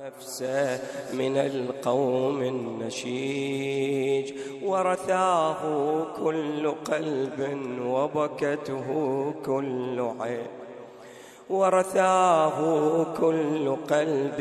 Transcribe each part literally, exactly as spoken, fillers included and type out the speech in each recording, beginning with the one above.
نفسه من القوم النشيج، ورثاه كل قلب وبكته كل عين، ورثاه كل قلب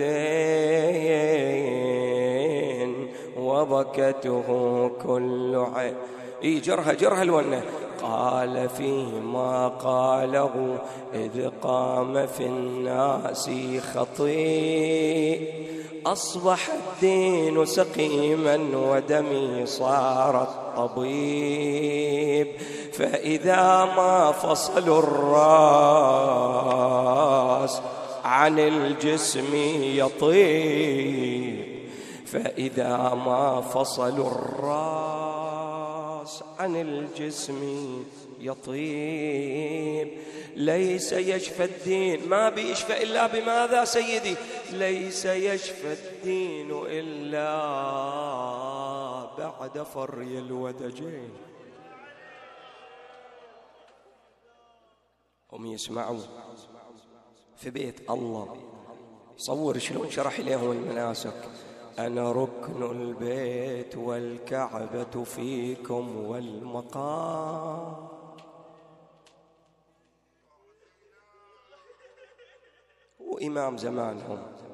وبكته كل عين. إي جرها جرها الونه. قال فيما قاله إذ قام في الناس خطيء، أصبح الدين سقيما ودمي صار الطبيب، فإذا ما فصلوا الرأس عن الجسم يطيب، فإذا ما فصلوا الرأس عن الجسم يطيب. ليس يشفى الدين، ما بيشفى إلا بماذا سيدي؟ ليس يشفى الدين إلا بعد فري الودجين. هم يسمعوا في بيت الله. صور شلون شرح إليهم المناسك. أنا ركن البيت والكعبة فيكم والمقام. وإمام زمانهم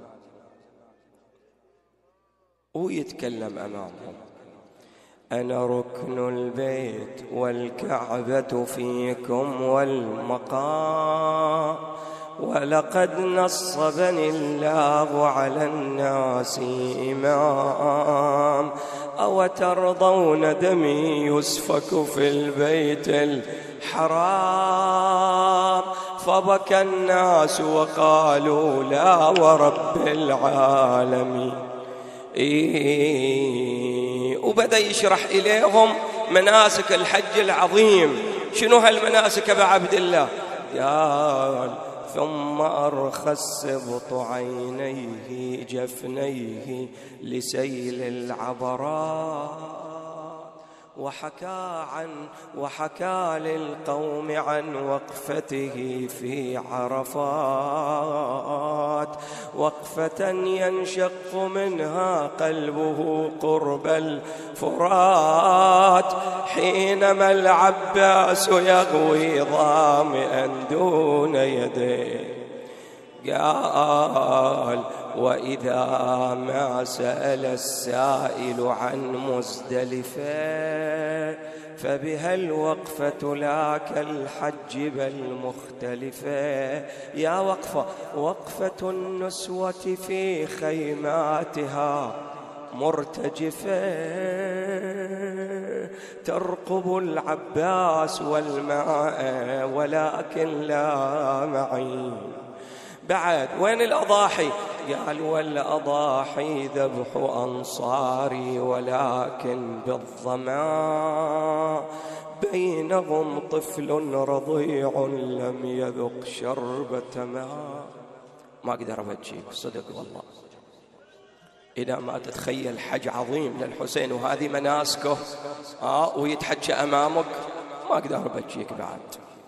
ويتكلم أمامهم. أنا ركن البيت والكعبة فيكم والمقام، ولقد نصبني الله على الناس إمام، أو ترضون دمي يسفك في البيت الحرام. فبكى الناس وقالوا لا ورب العالمين. إيه وبدأ يشرح إليهم مناسك الحج العظيم. شنو هالمناسك أبا عبد الله؟ قال ثم أرخى السبط عينيه جفنيه لسيل العبرات، وحكى عن وحكى للقوم عن وقفته في عرفات، وقفة ينشق منها قلبه قرب الفرات، حينما العباس يغوي ظامئا دون يديه. قال وإذا ما سأل السائل عن مزدلفة، فبها الوقفة لا كالحج بل مختلفة. يا وقفة وقفة النسوة في خيماتها مرتجفة، ترقب العباس والماء ولكن لا معين. بعد وين الأضاحي؟ قال والأضاحي ذبح أنصاري ولكن بالظما، بينهم طفل رضيع لم يذق شربة ماء. ما أقدر أبجيك صدق والله إذا ما تتخيل حج عظيم للحسين وهذه مناسكه آه ويتحجى أمامك، ما أقدر أبجيك بعد.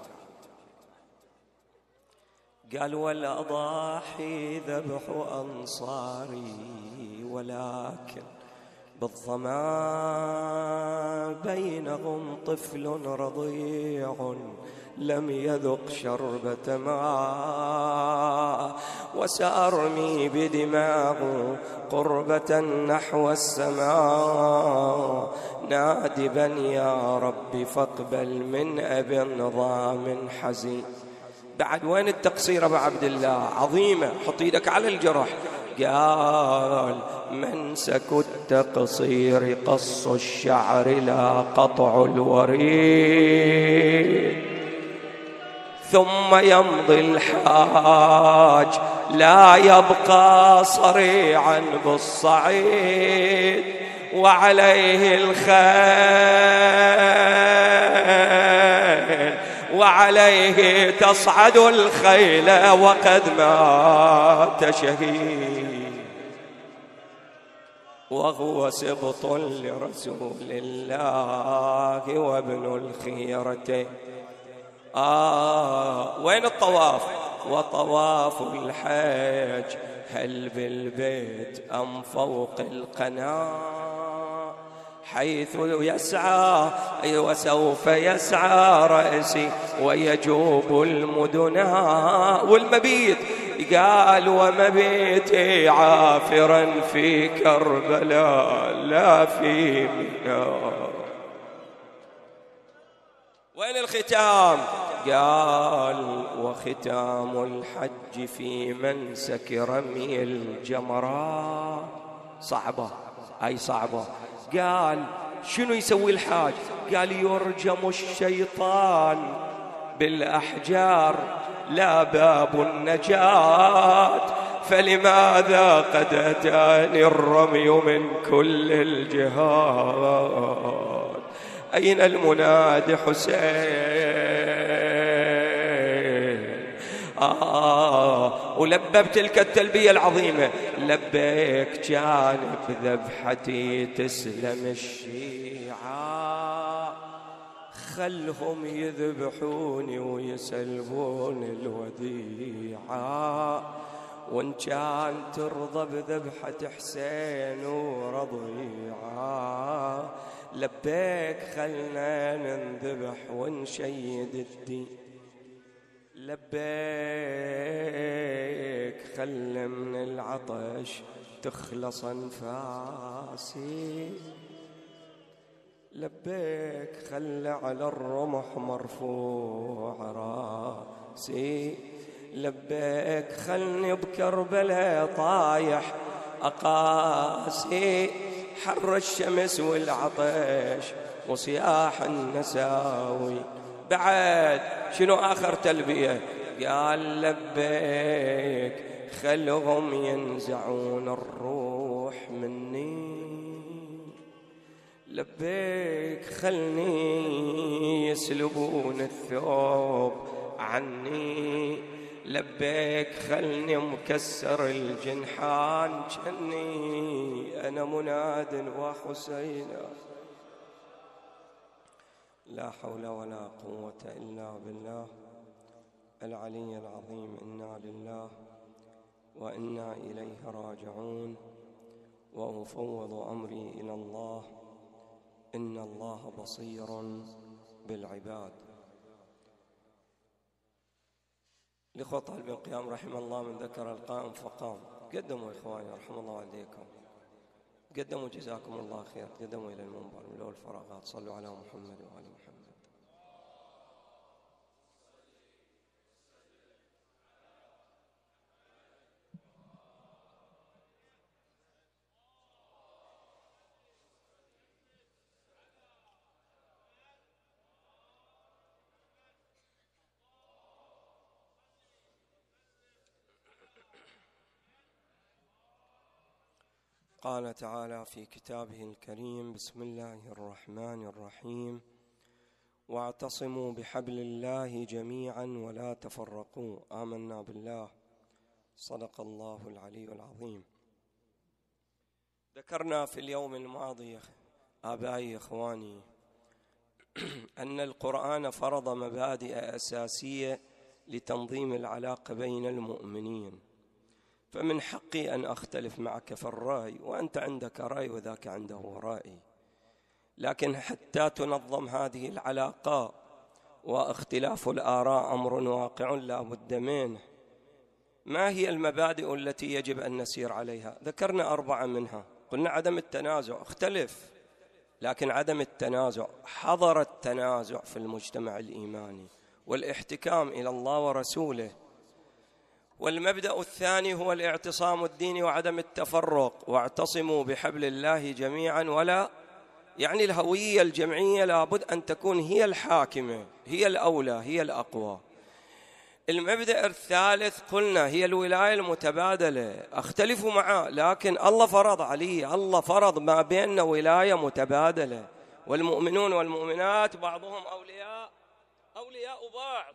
قال والأضاحي ذبح أنصاري ولكن بالظما، بينهم طفل رضيع لم يذق شربة ماء، وسأرمي بدماغ قربة نحو السماء، نادبا يا رب فاقبل من أبي نظام حزين. بعد وين التقصير أبا عبد الله؟ عظيمة. حط يدك على الجرح. قال منسك التقصير قص الشعر لا قطع الوريد، ثم يمضي الحاج لا يبقى صريعا بالصعيد، وعليه الخيل وعليه تصعد الخيل وقد مات شهيد، وهو سبط لرسول الله وابن الخيرة. آه وين الطواف؟ وطواف الحج هل بالبيت أم فوق القناة حيث يسعى وسوف يسعى رأسي ويجوب المدنا والمبيت قال ومبيتي عافرا في كربلاء لا في منى. وين الختام؟ قال وختام الحج في منسك رمي الجمرات. صعبة أي صعبة. قال شنو يسوي الحاج؟ قال يرجم الشيطان بالأحجار لا باب النجاة فلماذا قد أتاني الرمي من كل الجهات. أين المنادي حسين؟ آه ولبب تلك التلبية العظيمة لبيك جانب ذبحتي تسلم الشيعة خلهم يذبحوني ويسلبون الوديعة وإن كان ترضى بذبحة حسين ورضيعة لبيك خلنا ننذبح ونشيد الدين. لبيك خل من العطش تخلص انفاسي. لبيك خل على الرمح مرفوع راسي. لبيك خلني بكربلاء طايح أقاسي حر الشمس والعطش وصياح النساوي. بعد شنو آخر تلبية؟ قال لبيك خلهم ينزعون الروح مني. لبيك خلني يسلبون الثوب عني. لبيك خلني مكسر الجنحان جني أنا مناد وحسينا. لا حول ولا قوة إلا بالله العلي العظيم. إنا لله وإنا إليه راجعون وأفوض أمري إلى الله إن الله بصير بالعباد. لإخوة طالب القيام رحم الله من ذكر القائم فقام. قدموا إخواني رحم الله والديكم قدموا جزاكم الله خير. قدموا إلى المنبر ولو الفراغات. صلوا على محمد وآل محمد. قال تعالى في كتابه الكريم بسم الله الرحمن الرحيم واعتصموا بحبل الله جميعا ولا تفرقوا آمنا بالله صدق الله العلي العظيم. ذكرنا في اليوم الماضي آبائي إخواني أن القرآن فرض مبادئ أساسية لتنظيم العلاقة بين المؤمنين. فمن حقي أن أختلف معك في الرأي وأنت عندك رأي وذاك عنده رأي، لكن حتى تنظم هذه العلاقة واختلاف الآراء أمر واقع لا بد منه. ما هي المبادئ التي يجب أن نسير عليها؟ ذكرنا أربعة منها. قلنا عدم التنازع، اختلف لكن عدم التنازع، حظر التنازع في المجتمع الإيماني والاحتكام إلى الله ورسوله. والمبدأ الثاني هو الاعتصام الديني وعدم التفرق. واعتصموا بحبل الله جميعا ولا، يعني الهوية الجمعية لابد أن تكون هي الحاكمة، هي الأولى، هي الأقوى. المبدأ الثالث قلنا هي الولاية المتبادلة. أختلف معه لكن الله فرض علي، الله فرض ما بيننا ولاية متبادلة، والمؤمنون والمؤمنات بعضهم أولياء أولياء بعض.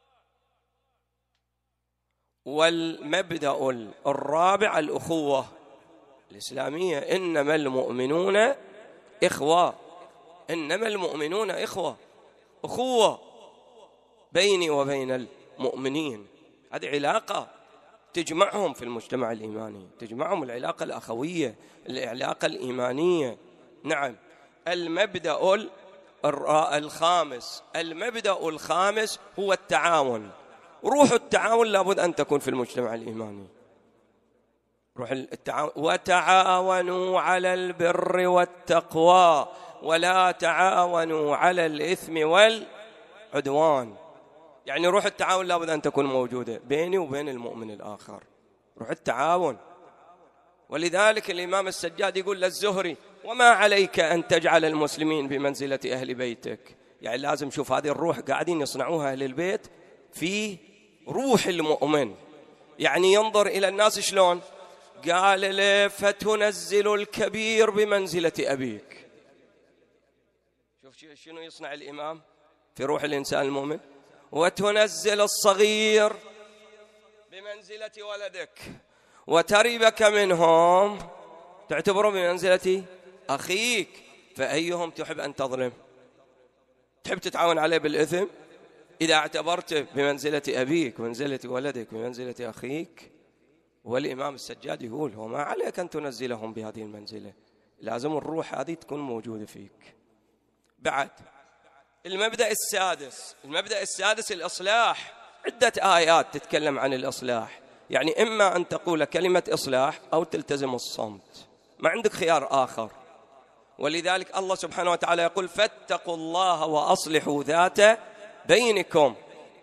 والمبدأ الرابع الأخوة الإسلامية، إنما المؤمنون إخوة، إنما المؤمنون إخوة، أخوة بيني وبين المؤمنين. هذه علاقة تجمعهم في المجتمع الإيماني، تجمعهم العلاقة الأخوية، العلاقة الإيمانية. نعم. المبدأ الخامس المبدأ الخامس هو التعاون. روح التعاون لابد أن تكون في المجتمع الإيماني. روح التعاون. وتعاونوا على البر والتقوى ولا تعاونوا على الإثم والعدوان. يعني روح التعاون لابد أن تكون موجودة بيني وبين المؤمن الآخر، روح التعاون. ولذلك الإمام السجاد يقول للزهري: وما عليك أن تجعل المسلمين بمنزلة أهل بيتك. يعني لازم شوف هذه الروح قاعدين يصنعوها أهل البيت في روح المؤمن. يعني ينظر إلى الناس شلون؟ قال له: فتنزل الكبير بمنزلة أبيك. شوف شنو يصنع الإمام في روح الإنسان المؤمن. وتنزل الصغير بمنزلة ولدك، وتربك منهم تعتبره بمنزلة أخيك. فأيهم تحب أن تظلم؟ تحب تتعاون عليه بالإثم؟ إذا اعتبرته بمنزلة أبيك، بمنزلة ولدك، بمنزلة أخيك. والإمام السجاد يقول: هو ما عليك أن تنزلهم بهذه المنزلة، لازم الروح هذه تكون موجودة فيك. بعد المبدأ السادس المبدأ السادس الإصلاح. عدة آيات تتكلم عن الإصلاح. يعني إما أن تقول كلمة إصلاح أو تلتزم الصمت، ما عندك خيار آخر. ولذلك الله سبحانه وتعالى يقول: فاتقوا الله وأصلحوا ذات بينكم.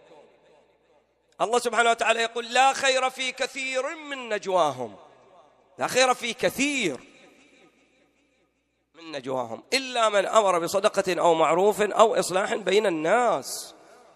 الله سبحانه وتعالى يقول: لا خير في كثير من نجواهم، لا خير في كثير من نجواهم إلا من أمر بصدقة أو معروف أو إصلاح بين الناس.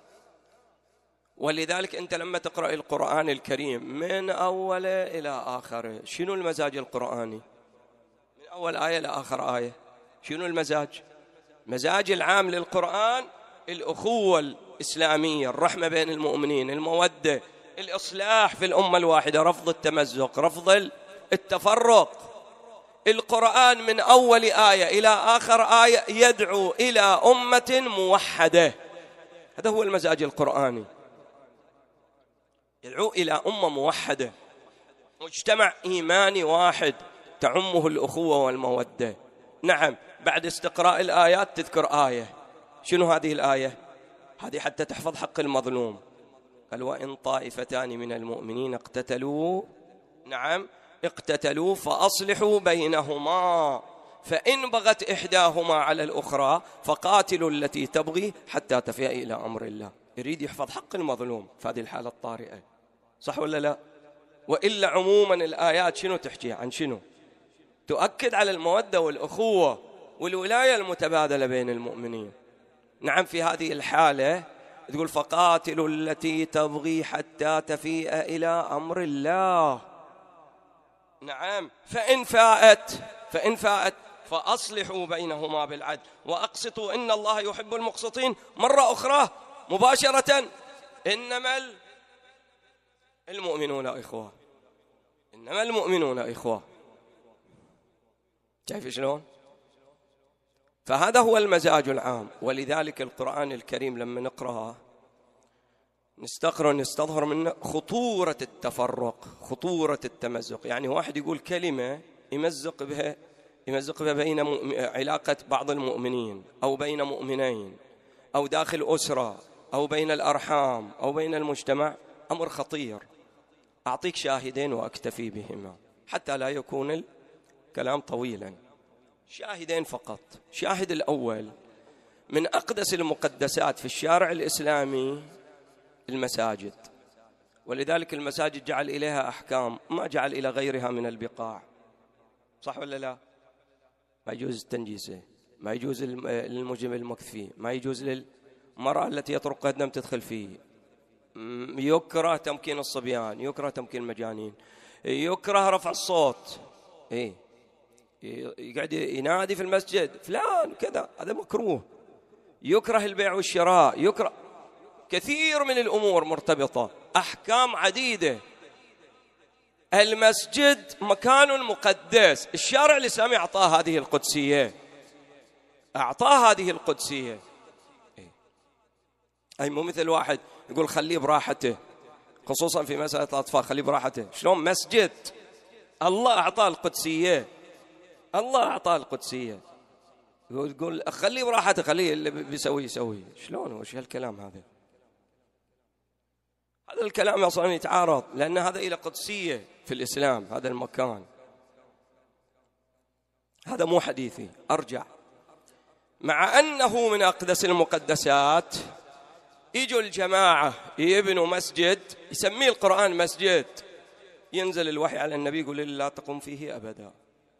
ولذلك أنت لما تقرأ القرآن الكريم من أوله إلى آخره، شنو المزاج القرآني؟ من أول آية لآخر آية شنو المزاج؟ مزاج العام للقرآن الأخوة الإسلامية، الرحمة بين المؤمنين، المودة، الإصلاح في الأمة الواحدة، رفض التمزق، رفض التفرق. القرآن من أول آية إلى آخر آية يدعو إلى أمة موحدة. هذا هو المزاج القرآني، يدعو إلى أمة موحدة، مجتمع إيماني واحد تعمه الأخوة والمودة. نعم. بعد استقراء الآيات تذكر آية. شنو هذه الآية؟ هذه حتى تحفظ حق المظلوم. قال: وإن طائفتان من المؤمنين اقتتلوا نعم اقتتلوا فأصلحوا بينهما فإن بغت إحداهما على الأخرى فقاتلوا التي تبغي حتى تفيء إلى أمر الله. يريد يحفظ حق المظلوم في هذه الحالة الطارئة، صح ولا لا؟ وإلا عموما الآيات شنو تحكي عن شنو؟ تؤكد على المودة والأخوة والولاية المتبادلة بين المؤمنين. نعم. في هذه الحالة تقول: فقاتلوا التي تبغي حتى تفيء إلى أمر الله. نعم. فإن فاءت فإن فاءت فأصلحوا بينهما بالعدل وأقسطوا إن الله يحب المقسطين. مرة أخرى مباشرة: إنما المؤمنون إخوة، إنما المؤمنون إخوة. شايف شلون؟ فهذا هو المزاج العام. ولذلك القرآن الكريم لما نقرأه نستقرأ نستظهر منه خطورة التفرق، خطورة التمزق. يعني واحد يقول كلمة يمزق بها يمزق بها بين علاقة بعض المؤمنين أو بين مؤمنين أو داخل أسرة أو بين الأرحام أو بين المجتمع. أمر خطير. أعطيك شاهدين وأكتفي بهما حتى لا يكون الكلام طويلا. شاهدين فقط. شاهد الأول: من أقدس المقدسات في الشارع الإسلامي المساجد. ولذلك المساجد جعل إليها أحكام ما جعل إلى غيرها من البقاع، صح ولا لا؟ ما يجوز التنجيسة، ما يجوز للمجرم المكث فيه، ما يجوز للمرأة التي يطرق الدم تدخل فيه، يكره تمكين الصبيان، يكره تمكين المجانين، يكره رفع الصوت. إيه يقعد ينادي في المسجد فلان كذا، هذا مكروه. يكره البيع والشراء، يكره كثير من الأمور مرتبطة، أحكام عديدة. المسجد مكان مقدس، الشارع الإسلامي أعطاه هذه القدسية، أعطاه هذه القدسية. أي مو مثل واحد يقول خليه براحته، خصوصا في مسألة الأطفال، خليه براحته. شلون مسجد الله أعطاه القدسية، الله أعطاه القدسية، يقول خليه براحته، خليه اللي بيسوي يسوي. شلون وش هالكلام هذا؟ هذا الكلام أصلا يتعارض، لأن هذا إلى قدسية في الإسلام، هذا المكان، هذا مو حديثي. أرجع، مع أنه من أقدس المقدسات، يجوا الجماعة يبنوا مسجد يسميه القرآن مسجد، ينزل الوحي على النبي يقول لا تقم فيه أبدا،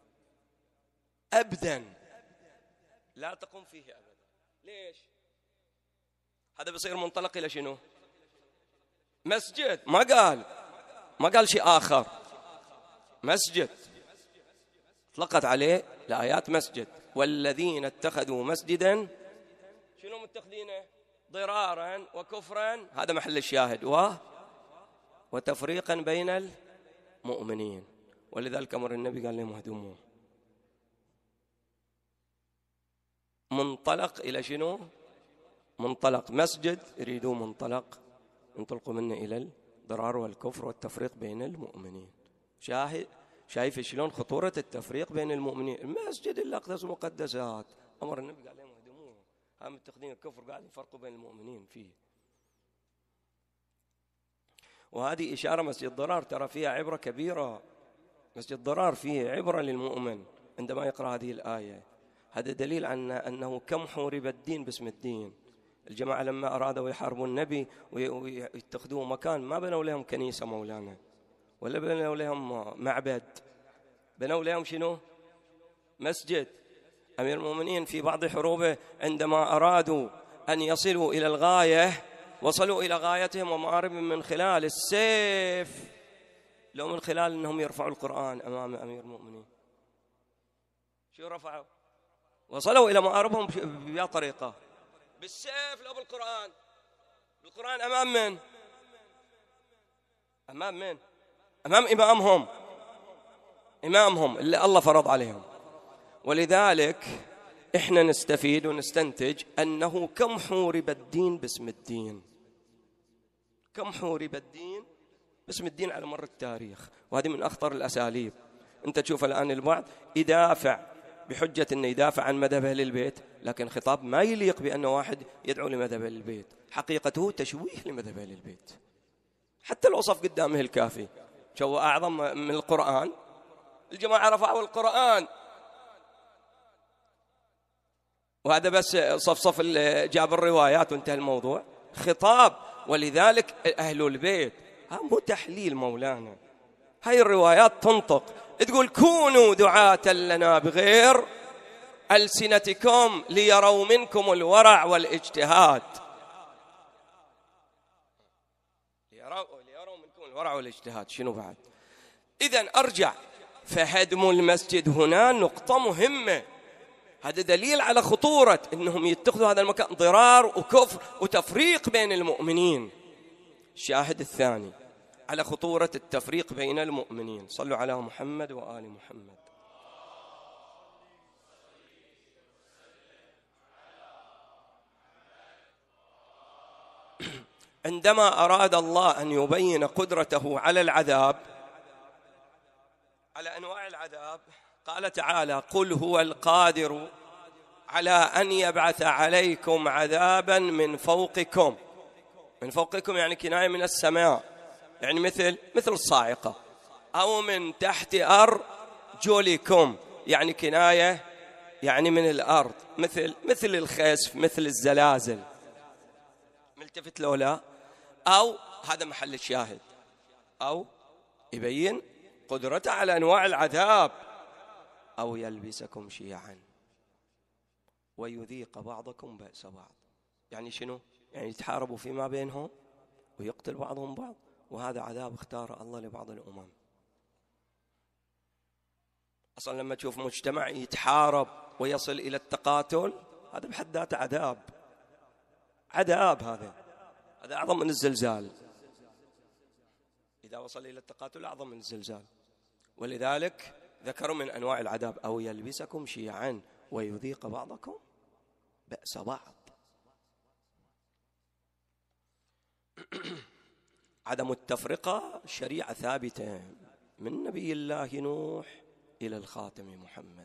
أبدا لا تقم فيه أبدا. ليش؟ هذا بيصير منطلق إلى شنو؟ مسجد. ما قال ما قال شيء آخر، مسجد اطلقت عليه الآيات مسجد. والذين اتخذوا مسجدا، شنو متخذينه؟ ضرارا وكفرا، هذا محل الشاهد، و وتفريقا بين المؤمنين. ولذلك أمر النبي قال لهم اهدموه. منطلق إلى شنو؟ منطلق مسجد، يريدون منطلق ينطلقوا منه إلى الضرار والكفر والتفريق بين المؤمنين. شاهد شايف شلون خطورة التفريق بين المؤمنين؟ المسجد اللي أقدس المقدسات، أمر النبي قال لهم اهدموه، هم متخذين الكفر قاعد يفرقوا بين المؤمنين فيه. وهذه إشارة، مسجد ضرار ترى فيها عبرة كبيرة، مسجد ضرار فيه عبرة للمؤمن عندما يقرأ هذه الآية. هذا دليل عن أنه كم حورب الدين باسم الدين. الجماعة لما أرادوا يحاربوا النبي ويتخذوا مكان، ما بنوا لهم كنيسة مولانا، ولا بنوا لهم معبد، بنوا لهم شنو؟ مسجد. أمير المؤمنين في بعض حروبه عندما أرادوا أن يصلوا إلى الغاية، وصلوا إلى غايتهم ومآرب من خلال السيف، لو من خلال أنهم يرفعوا القرآن أمام أمير المؤمنين. شو رفعوا؟ وصلوا إلى مآربهم بأي طريقة؟ بالسيف لو بالقرآن. بالقرآن أمام من؟ أمام من؟ أمام إمامهم، إمامهم اللي الله فرض عليهم. ولذلك إحنا نستفيد ونستنتج أنه كم حورب الدين باسم الدين، كم حورب الدين باسم الدين على مر التاريخ. وهذه من أخطر الأساليب. أنت تشوف الآن البعض يدافع بحجة أنه يدافع عن مذهب أهل البيت، لكن خطاب ما يليق بأنه واحد يدعو لمذهب أهل البيت، حقيقته تشويه لمذهب أهل البيت. حتى الوصف قدامه الكافي شو أعظم من القرآن. الجماعة رفعوا القرآن، وهذا بس صفصف جاب الروايات وانتهى الموضوع. خطاب، ولذلك أهل البيت مو تحليل مولانا، هاي الروايات تنطق تقول كونوا دعاة لنا بغير ألسنتكم ليروا منكم الورع والاجتهاد. ليروا, ليروا منكم الورع والاجتهاد. شنو بعد؟ إذن أرجع، فهدم المسجد هنا نقطة مهمة. هذا دليل على خطورة أنهم يتخذوا هذا المكان ضرار وكفر وتفريق بين المؤمنين. الشاهد الثاني على خطورة التفريق بين المؤمنين، صلوا على محمد وآل محمد. عندما أراد الله أن يبين قدرته على العذاب، على أنواع العذاب، قال تعالى قل هو القادر على أن يبعث عليكم عذابا من فوقكم. من فوقكم يعني كناية من السماء، يعني مثل مثل الصاعقة، أو من تحت أرجلكم يعني كناية يعني من الأرض، مثل مثل الخسف، مثل الزلازل. ملتفت له لا؟ أو هذا محل الشاهد، أو يبين قدرته على أنواع العذاب، أو يلبسكم شيعا ويذيق بعضكم بأس بعض. يعني شنو؟ يعني يتحاربوا فيما بينهم ويقتل بعضهم بعض، وهذا عذاب اختار الله لبعض الأمم. أصلا لما تشوف مجتمع يتحارب ويصل إلى التقاتل، هذا بحد ذاته عذاب، عذاب. هذا هذا أعظم من الزلزال. إذا وصل إلى التقاتل أعظم من الزلزال. ولذلك ذكروا من أنواع العذاب أو يلبسكم شيعا ويذيق بعضكم بأس بعض. عدم التفرقة شريعة ثابتة من نبي الله نوح إلى الخاتم محمد.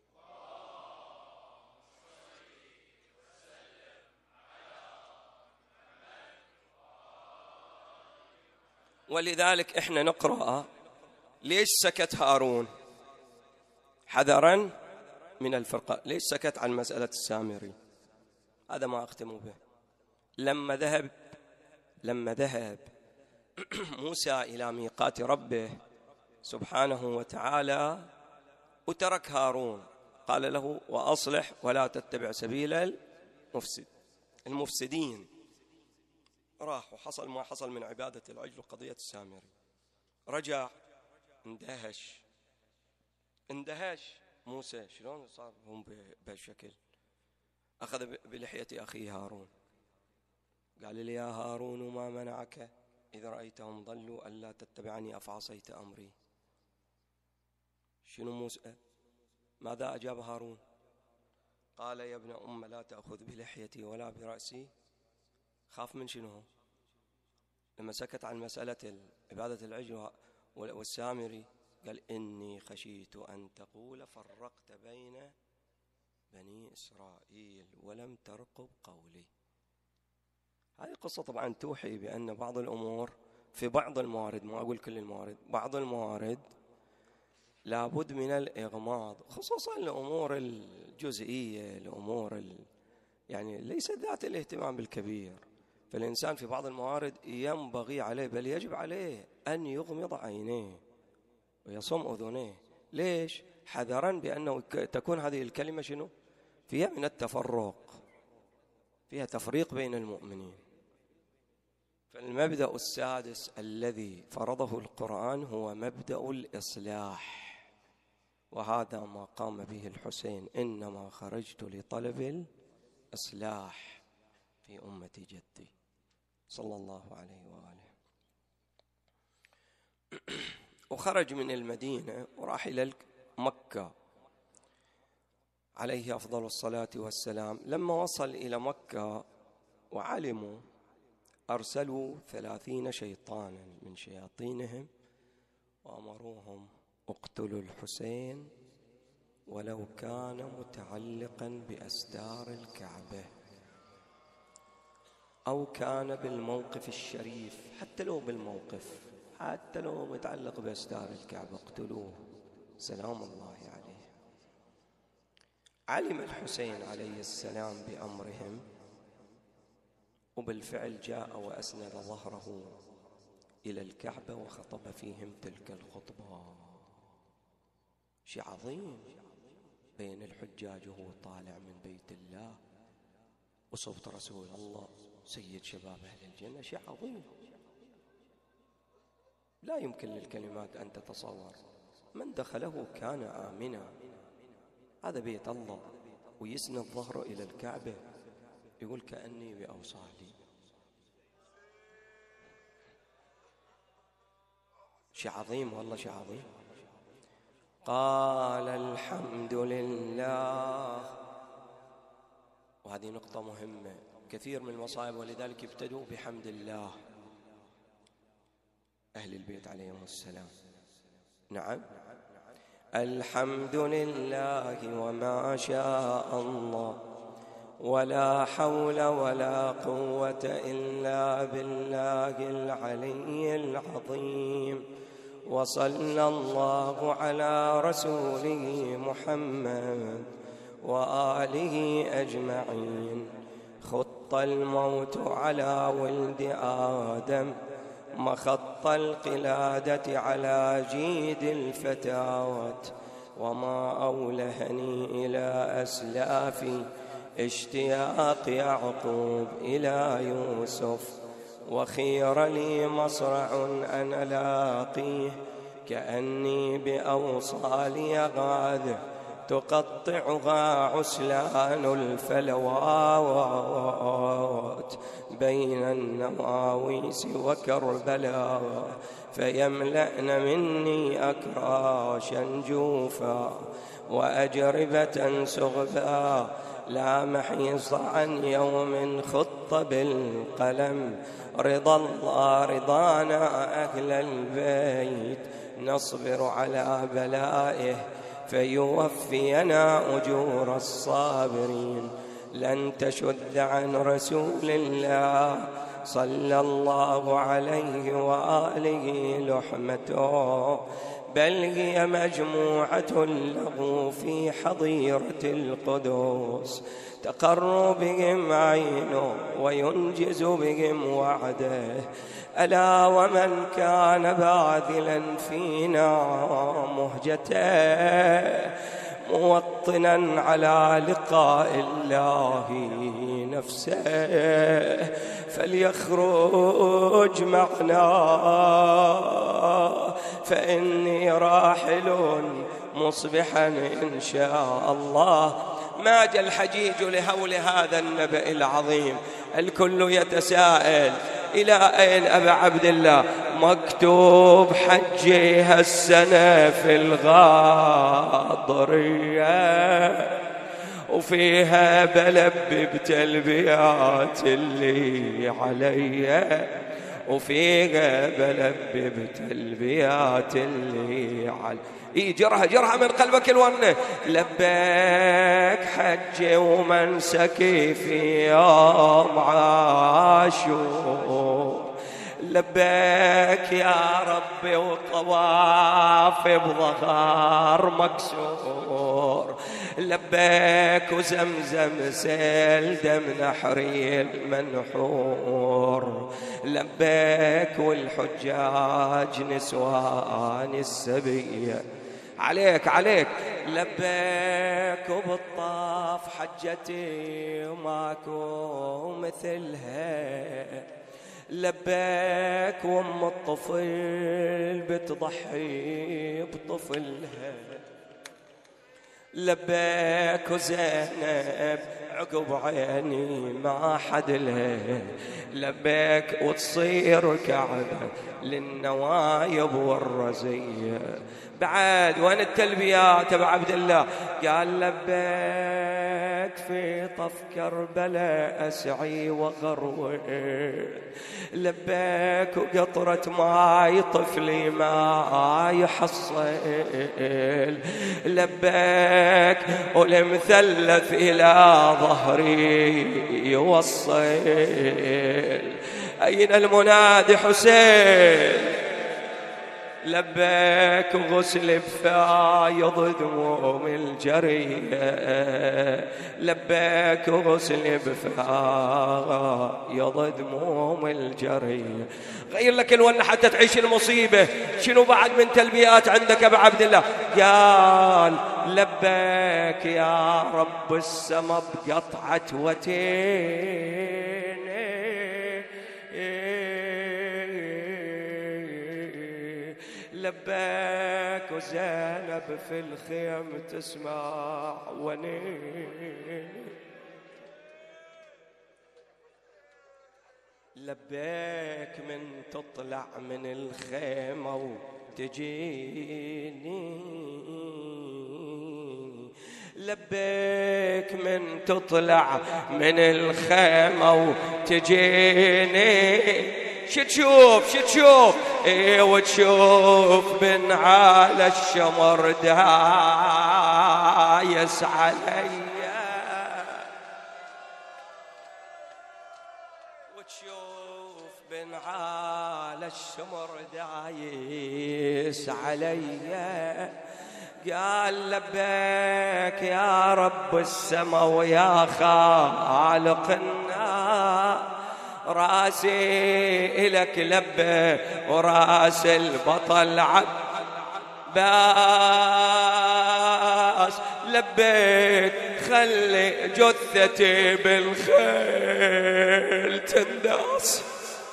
ولذلك احنا نقرأ ليش سكت هارون حذرا من الفرقة. ليش سكت عن مسألة السامري؟ هذا ما أختم به. لما ذهب لما ذهب موسى إلى ميقات ربه سبحانه وتعالى وترك هارون، قال له وأصلح ولا تتبع سبيل المفسد المفسدين. راح وحصل ما حصل من عبادة العجل وقضية السامري. رجع اندهش اندهش موسى شلون صار هم بهالشكل. أخذ بلحية أخيه هارون قال لي يا هارون ما منعك إذ رأيتهم ضلوا ألا تتبعني أفعصيت أمري. شنو موسى؟ ماذا أجاب هارون؟ قال يا ابن أم لا تأخذ بلحيتي ولا برأسي. خاف من شنو؟ لما سكت عن مسألة عبادة العجل والسامري قال إني خشيت أن تقول فرقت بين بني إسرائيل ولم ترقب قولي. هذه القصة طبعا توحي بأن بعض الأمور في بعض الموارد، ما أقول كل الموارد، بعض الموارد لابد من الإغماض، خصوصا الأمور الجزئية، الأمور يعني ليست ذات الاهتمام الكبير. فالإنسان في بعض الموارد ينبغي عليه بل يجب عليه أن يغمض عينيه ويصم أذنيه. ليش؟ حذرا بأنه تكون هذه الكلمة شنو؟ فيها من التفرق، فيها تفريق بين المؤمنين. فالمبدأ السادس الذي فرضه القرآن هو مبدأ الإصلاح، وهذا ما قام به الحسين: إنما خرجت لطلب الإصلاح في أمة جدي صلى الله عليه وآله. وخرج من المدينة وراح إلى مكة عليه أفضل الصلاة والسلام. لما وصل إلى مكة وعلموا أرسلوا ثلاثين شيطانا من شياطينهم وأمروهم اقتلوا الحسين ولو كان متعلقا بأستار الكعبة أو كان بالموقف الشريف، حتى لو بالموقف، حتى لو متعلق بأستار الكعبة اقتلوه سلام الله عليه. علم الحسين عليه السلام بأمرهم وبالفعل جاء وأسند ظهره إلى الكعبة وخطب فيهم تلك الخطبة. شيء عظيم بين الحجاج وهو طالع من بيت الله وصوت رسول الله سيد شباب أهل الجنة. شيء عظيم لا يمكن للكلمات أن تتصور. من دخله كان آمنا. هذا بيت الله ويسند ظهره إلى الكعبة يقول كأني بأوصالي. شيء عظيم والله شيء عظيم. قال الحمد لله. وهذه نقطة مهمة. كثير من المصائب ولذلك يبتدوا بحمد الله أهل البيت عليهم السلام. نعم، الحمد لله وما شاء الله ولا حول ولا قوة إلا بالله العلي العظيم. وصلى الله على رسوله محمد وآله أجمعين. خط الموت على ولد آدم مخط القلادة على جيد الفتاوات. وما أولهني إلى أسلافي اشتياق يعقوب إلى يوسف. وخير لي مصرع أنا لاقيه كأني بأوصالي غاذه تقطعها عسلان الفلوات بين النواويس وكربلاء فيملأن مني أكراشا جوفا وأجربة سغبا لا محيص عن يوم خط خط بالقلم رضا الله رضانا أهل البيت نصبر على بلائه فيوفينا أجور الصابرين. لن تشد عن رسول الله صلى الله عليه وآله لحمته، بل هي مجموعة له في حظيرة القدوس تقر بهم عينه وينجز بهم وعده. ألا ومن كان باذلا فينا مهجته موطنا على لقاء الله نفسه فليخرج معنا فإني راحل مصبحا إن شاء الله. ماج الحجيج لهول هذا النبأ العظيم. الكل يتساءل إلى أين أبا عبد الله؟ مكتوب حجي هالسنة في الغاضرية وفيها بلبي بتلبيات اللي علي، وفيها بلبي بتلبيات اللي علي. إي جرها جرها من قلبك الونة. لبيك حجي ومنسكي في يوم عاشور، لبيك يا ربي وطواف بظهر مكسور، لبيك وزمزم سيل دم نحري المنحور، لبيك والحجاج نسوان السبية. عليك عليك لبيك وبالطاف حجتي وماكو مثلها، لبيك وام الطفل بتضحي بطفلها، لبيك وزينب عقب عيني ما حد لها، لبيك وتصير كعبة للنوايب والرزية. بعد وين التلبيات ابو عبد الله؟ قال لبيك في طف كربلاء اسعي وغروي، لبيك وقطرة ماي طفلي ما يحصل، لبيك والمثلث إلى ظهري يوصل. أين المنادي حسين؟ لبيك وغسل بفايض دموم الجرية، لبيك وغسل بفايض دموم الجرية. غير لك الون حتى تعيش المصيبة. شنو بعد من تلبيات عندك ابو عبد الله؟ قال لبيك يا رب السما بقطعة وتين، لبيك وزينب في الخيم تسمع ونين، لبيك من تطلع من الخيمة وتجيني، لبيك من تطلع من الخيمة وتجيني. شتشوف شتشوف ايه وتشوف بن على الشمر دايس علي، وتشوف بن على الشمر دايس علي. قال لبيك يا رب السما ويا خالق النار، راسي إلك لبى وراس البطل عباس، لبيك خلي جثتي بالخيل تنداس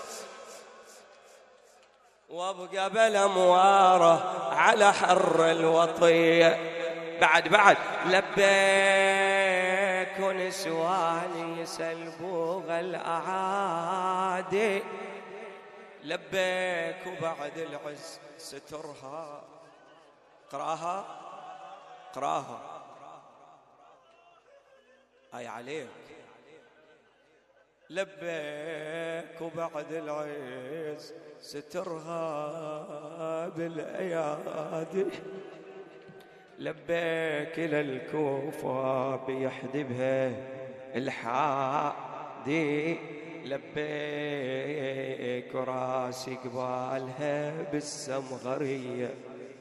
وابقى بالأمواره على حر الوطية. بعد بعد لبيك ونسواني يسلبوغ الأعادي، لبيك وبعد العز سترها. قراها قراها أي عليك. لبيك وبعد العز سترها بالأيادي، لبيك للكوفة بيحدبها الحادي، لبيك وراسي قبالها بالسمغرية،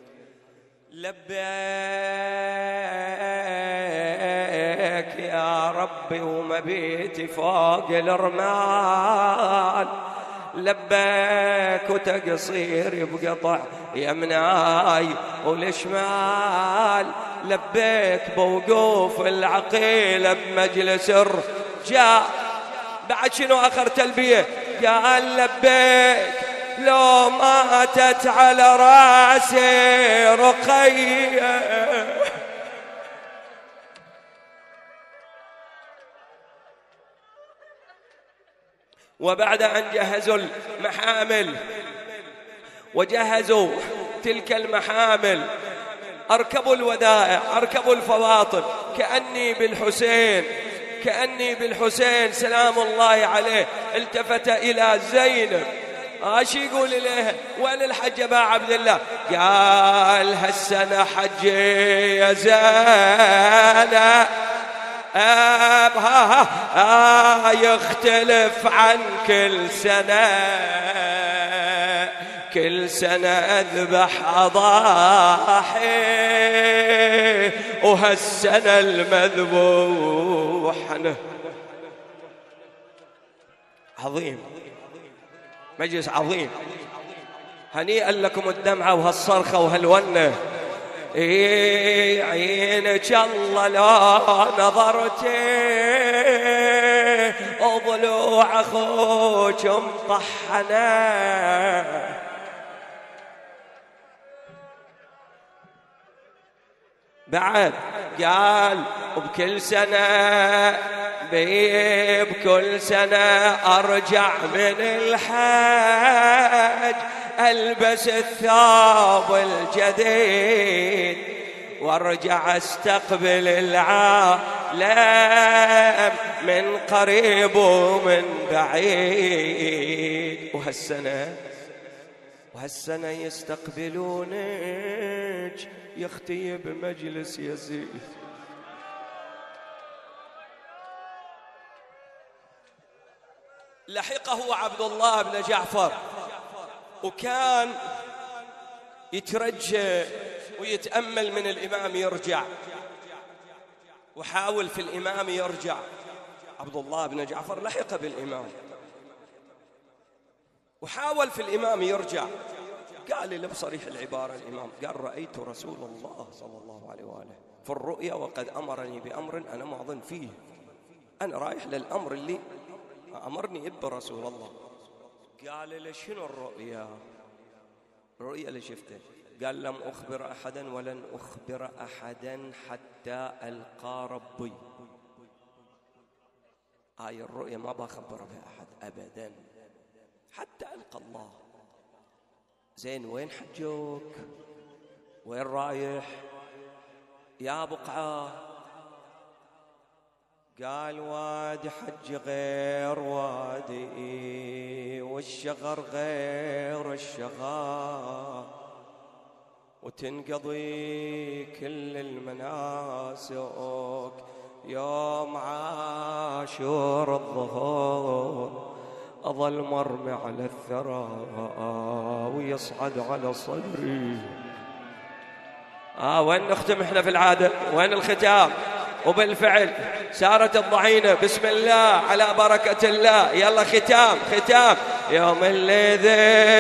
لبيك يا ربي ومبيتي فوق الرمال، لبيك وتقصيري بقطع يمناي والشمال، لبيك بوقوف العقيلة بمجلس الرجال. بعد شنو آخر تلبية؟ قال لبيك لو ماتت على راسي رقية، وبعد أن جهزوا المحامل وجهزوا تلك المحامل أركبوا الودائع، أركبوا الفواطم، كأني بالحسين كأني بالحسين سلام الله عليه. التفت إلى زينب، ايش يقول لها؟ وين الحج ابا عبد الله؟ قال هالسنة حجي يا زينب ها ها ها يختلف عن كل سنة، كل سنة أذبح أضاحي وهالسنة المذبوح عظيم، مجلس عظيم. هنيئا لكم الدمعة وهالصرخة وهالونة. إيه عينك الله لا نظرتي وضلوع أخوك مطحنة، بعد قال وبكل سنة بكل سنة أرجع من الحج ألبس الثوب الجديد وارجع استقبل العالم من قريب ومن بعيد. وهالسنة وهالسنة يستقبلونك يا اختي بمجلس يزيد. لحقه عبد الله بن جعفر وكان يترجى ويتأمل من الإمام يرجع، وحاول في الإمام يرجع. عبد الله بن جعفر لحق بالإمام وحاول في الإمام يرجع. قال لي بصريح العبارة الإمام، قال رأيت رسول الله صلى الله عليه وآله في الرؤيا وقد أمرني بأمر أنا معظم فيه، أنا رايح للأمر اللي أمرني إب رسول الله. قال لي شنو الرؤيا؟ الرؤيا اللي شفته. قال لم أخبر أحدا ولن أخبر أحدا حتى ألقى ربي. هاي الرؤيا ما بخبر بها أحد أبدا حتى ألقى الله. زين وين حجوك؟ وين رايح يا بقعة؟ قال وادي حج غير وادي والشغر غير الشغار، وتنقضي كل المناسك يوم عاشور الظهور، أظل مرمي على الثرى ويصعد على صدري. آه وين نختم احنا في العادة؟ وين الختام؟ وبالفعل سارت الضعينة بسم الله على بركة الله. يلا ختام ختام. يوم الذي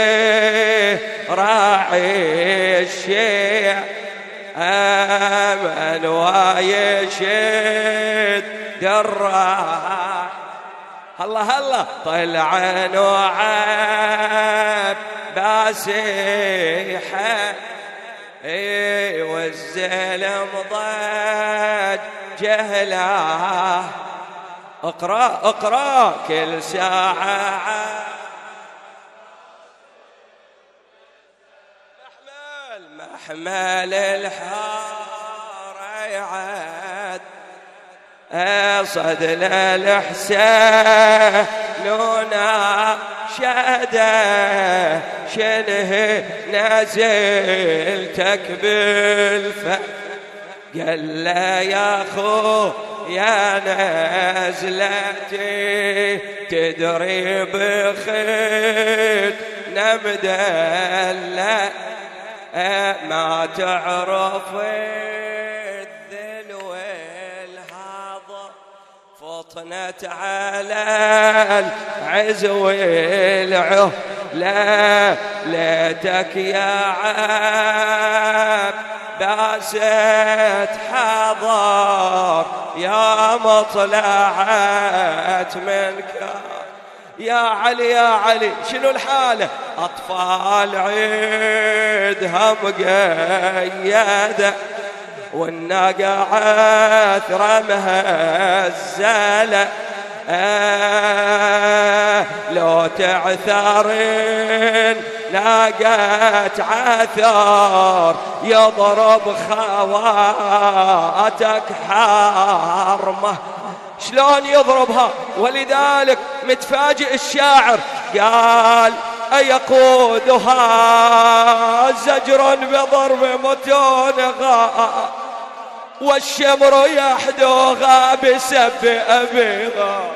راعي الشيع أمن ويشد الراح، هلا هلا طلع نوعب باسيحة اي والزلم ضج جهله. اقرأ اقرأ كل ساعة محمل محمل الحار يعد صدل الحسين نونا شاده شنه نازلتك بالفعل قال له يا خو يا نزلتي تدري بخيط نمدلة ما تعرف الذل والهضم فطنت على العز والعه لا ليتك يا عاب باست حضر يا مطلعت منك يا علي يا علي. شنو الحالة؟ أطفال عيدها مقيدة والناقة عثرة مهزلة آه لو تعثرين ناقة عثر يضرب خواتك حرمة. شلون يضربها؟ ولذلك متفاجئ الشاعر قال أيقودها زجر بضرب متونغا والشمر يحدوها بسب أبيها.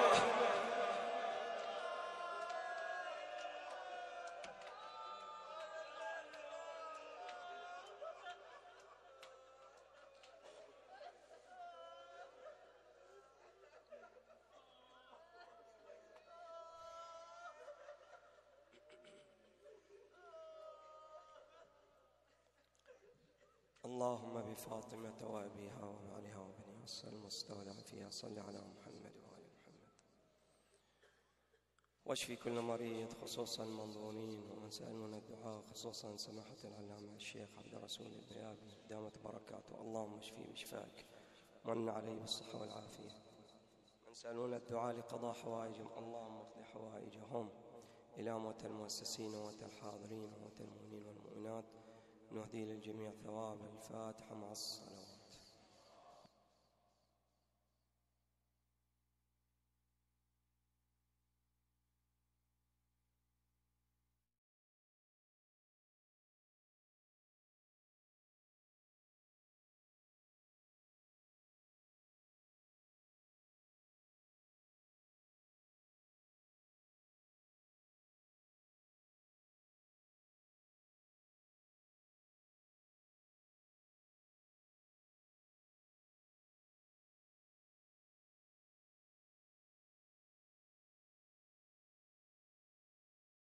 اللهم بفاطمة وأبيها وبعلها وبنيها المستودع فيها صل على محمد وآل محمد واشفي كل مريض خصوصا المنظورين ومن سألون الدعاء خصوصا سماحة العلامة الشيخ عبد الرسول البيابي دامت بركاته. اللهم اشفي بشفائك من عليه بالصحة والعافية. من سألون الدعاء لقضاء حوائجهم اللهم اقض حوائجهم. إلى موت المؤسسين وموت الحاضرين وموت المؤمنين والمؤمنات نهدي للجميع ثواب الفاتحة مع الصلاة.